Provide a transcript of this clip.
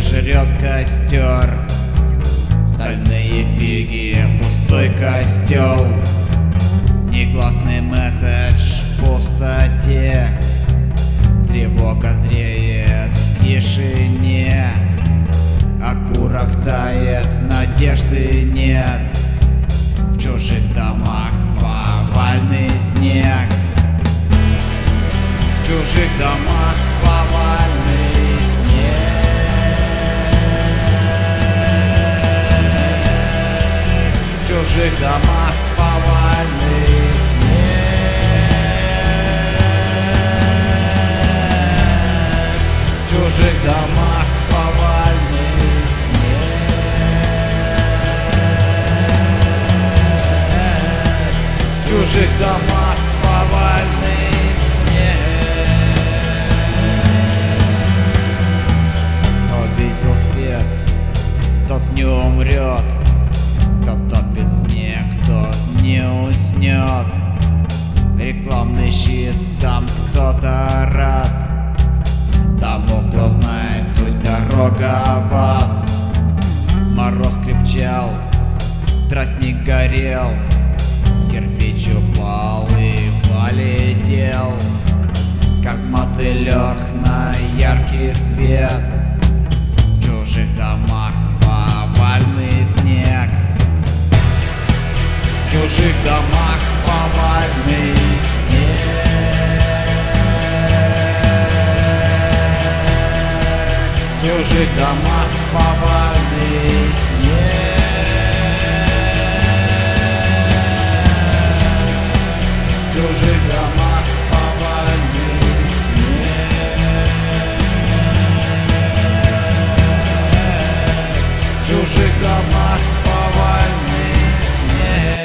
жрет костер. Стальные фиги, пустой костел. Негласный месседж в пустоте. Тревога зреет в тишине. Окурок тает, надежды нет. В чужих домах повальный снег. В чужих домах повальный снег. В чужих домах повальный снег. В чужих домах повальный снег. В чужих домах повальный снег. Кто видел свет, тот не умрет. Кто топит снег, тот не уснет. Рекламный щит, там кто-то рад. Тому, кто знает суть, дорога в ад. Мороз крепчал, тростник горел. Кирпич упал и полетел, как мотылек на яркий свет. В чужих домах повальный снег. В чужих домах повальный снег. В чужих домах повальный снег. В чужих домах повальный снег. В чужих домах повальный снег.